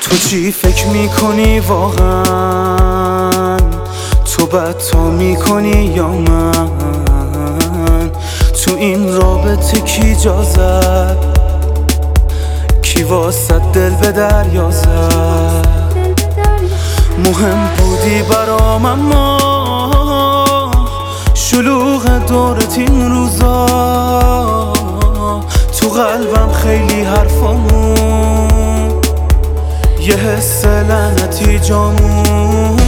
تو چی فکر میکنی واقعا؟ تو بدتا میکنی یا من؟ تو این رابطه کی جا زد؟ کی واسه دل به دریا زد؟ مهم بودی برام اما شلوغ دورت این روزا تو قلبم خیلی حرفامون یه حس لعنتی جامون.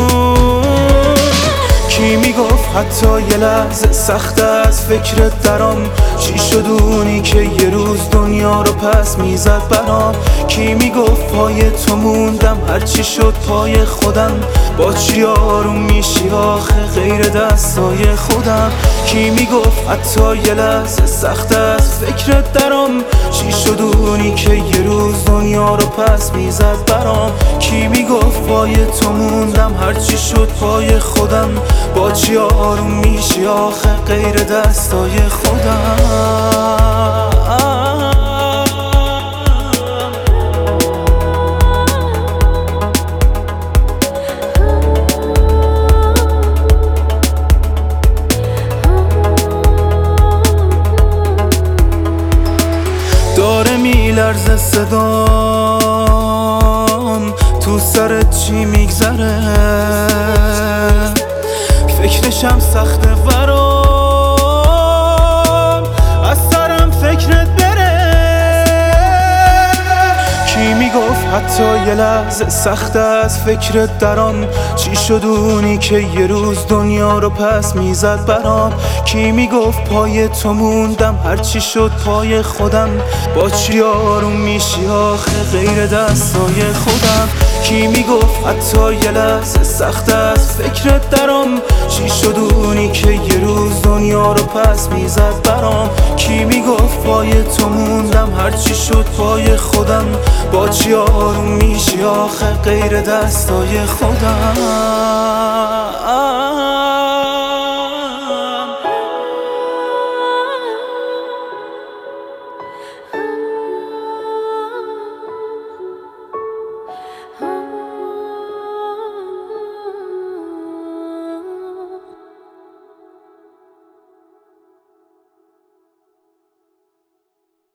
کی میگفت حتی یه لحظه سخت از فکرت درام؟ چی شد اونی که یه روز دنیا رو پس میزد برام؟ کی میگفت پای تو موندم هرچی شد پای خودم؟ با چی آروم میشی آخه غیر دستای خودم؟ کی میگفت حتی یه لحظه سخت از فکرت درام؟ چی شد اونی که یه روز دنیا رو پس میزد برام؟ کی میگفت پای تو موندم هرچی شد پای خودم؟ با چی آروم میشی آخه غیر دستای خودم؟ داره میلرزه صدام، تو سرت چی میگذره؟ فکرشم سخته برام، از سرم فکرت بره. کی میگفت حتی یه لحظه سخت از فکرت درام؟ چی شد اونی که یه روز دنیا رو پس میزد برام؟ کی میگفت پای تو موندم هرچی شد پای خودم؟ با چی آروم میشی آخه غیر دستای خودم؟ کی میگفت حتی یه لحظه سخت از فکرت درام؟ چی شد اونی که یه روز دنیا رو پس میزد برام؟ کی میگفت پای تو موندم هرچی شد پای خودم؟ با چی آروم میشی آخه غیر دستای خودم؟